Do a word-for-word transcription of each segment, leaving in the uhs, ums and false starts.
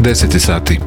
deset sati.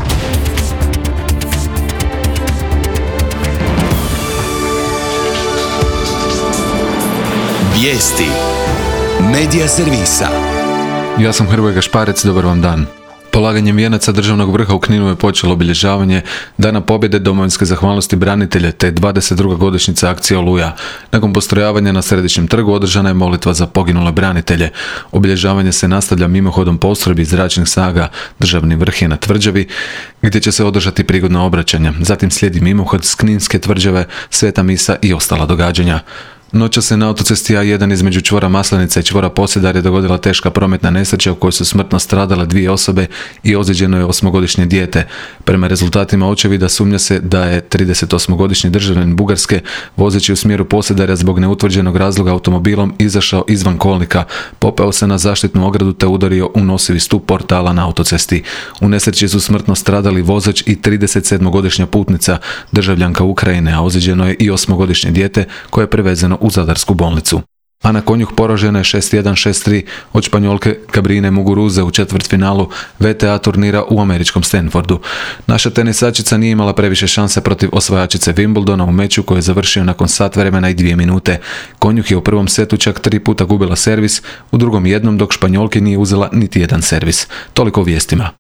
Vijesti Medija servisa. Ja sam Hrvoje Gašparec, dobar vam dan. Polaganjem vijenaca državnog vrha u Kninu je počelo obilježavanje Dana pobjede domovinske zahvalnosti branitelja te dvadeset druga godišnjica akcije Oluja. Nakon postrojavanja na Središnjem trgu održana je molitva za poginule branitelje. Obilježavanje se nastavlja mimohodom postrojbi zračnih snaga. Državni vrh je na Tvrđavi gdje će se održati prigodna obraćanja. Zatim slijedi mimohod s Kninske tvrđave, Sveta misa i ostala događanja. Noćas se na autocesti A jedan između čvora Maslenica i čvora Posedarje dogodila teška prometna nesreća u kojoj su smrtno stradale dvije osobe i ozlijeđeno je osmogodišnje dijete. Prema rezultatima očevida sumnja se da je tridesetosmogodišnji državljanin Bugarske vozeći u smjeru Posedarja zbog neutvrđenog razloga automobilom izašao izvan kolnika, popeo se na zaštitnu ogradu te udario u nosivi stup portala na autocesti. U nesreći su smrtno stradali vozač i tridesetsedmogodišnja putnica, državljanka Ukrajine, a ozlijeđeno je i osmogodišnje dijete koje je prevezeno u Zadarsku bolnicu. Ana Konjuh poražena je šest jedan šest tri od Španjolke Gabrine Muguruze u četvrtfinalu V T A turnira u američkom Stanfordu. Naša tenisačica nije imala previše šanse protiv osvajačice Wimbledona u meču koji je završio nakon sat vremena i dvije minute. Konjuh je u prvom setu čak tri puta gubila servis, u drugom jednom, dok Španjolki nije uzela niti jedan servis. Toliko o vijestima.